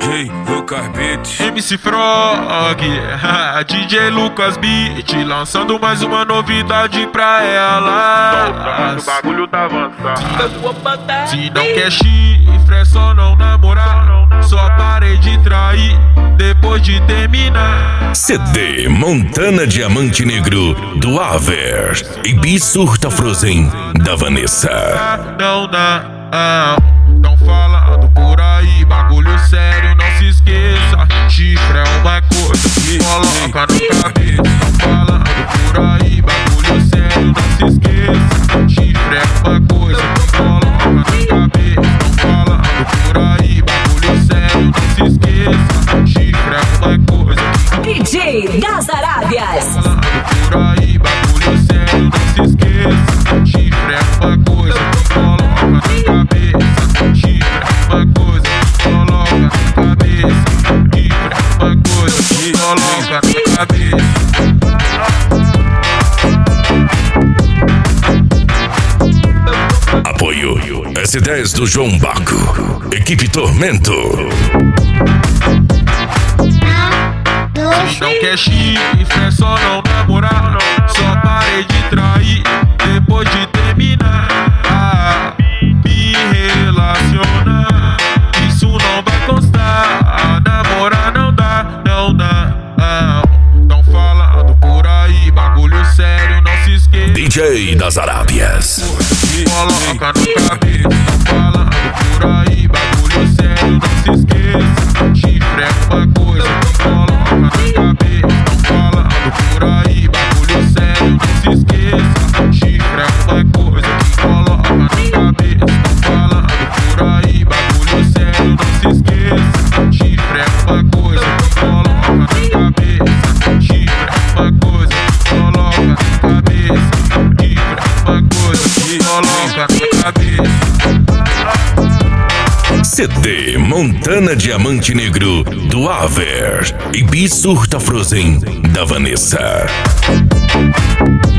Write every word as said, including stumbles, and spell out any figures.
J Lucas Beats, M C Frog, D J Lucas Beat, lançando mais uma novidade pra ela. O bagulho tá avançado. Se não quer chifre, é só não namorar. Só parei de trair depois de terminar. C D Montana Diamante Negro do Aver e Bisurta Frozen da Vanessa. Não, não, não falando por aí, bagulho sério, não se esqueça. Chifre é uma coisa que coloca no cabeça. Não falando por aí, bagulho sério, não se esqueça. Chifre é uma coisa que coloca no cabeça. Não falando por aí, bagulho sério, não se esqueça. Chifre é uma coisa que D J das Arábias. falando por aí, bagulho sério, não se esqueça. Chifre é uma coisa que coloca na cabeça. Chifre é uma coisa que coloca na cabeça. Chifre é uma coisa que coloca na cabeça. Apoio S dez do João Baco, Equipe Tormento. Se não quer chifre, é só não namorar. Só parei de trair depois de terminar. Ah, me relacionar, isso não vai constar. Namorar não dá, não dá. Não, não falando por aí, bagulho sério, não se esqueça. D J das Arábias. Coloca no cabeça. Não falando por aí, bagulho sério, não se esqueça. Chifre é uma coisa que coloca na cabeça. Não falando por aí, bagulho sério, não se esqueça. Chifre é uma coisa que coloca na cabeça. Não falando por aí, bagulho sério, não se esqueça. Chifre é uma coisa que coloca na cabeça. Chifre é uma coisa que coloca na cabeça. Chifre é uma coisa que coloca na cabeça. C D Montana Diamante Negro do Aver e Bisurta Frozen da Vanessa.